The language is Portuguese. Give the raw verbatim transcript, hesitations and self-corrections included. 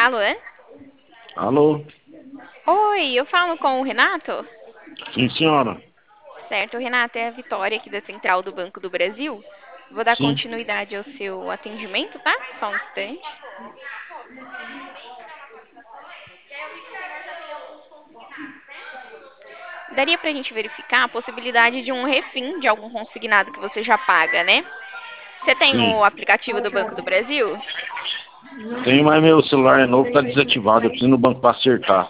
Alô? Alô? Oi, eu falo com o Renato? Sim, senhora. Certo, Renato, é a Vitória aqui da Central do Banco do Brasil. Vou dar Sim, continuidade ao seu atendimento, tá? Só um instante. Daria pra gente verificar a possibilidade de um refim de algum consignado que você já paga, né? Você tem sim. o aplicativo do Banco do Brasil? Tem, mas meu celular é novo, tá desativado. Eu preciso ir no banco pra acertar.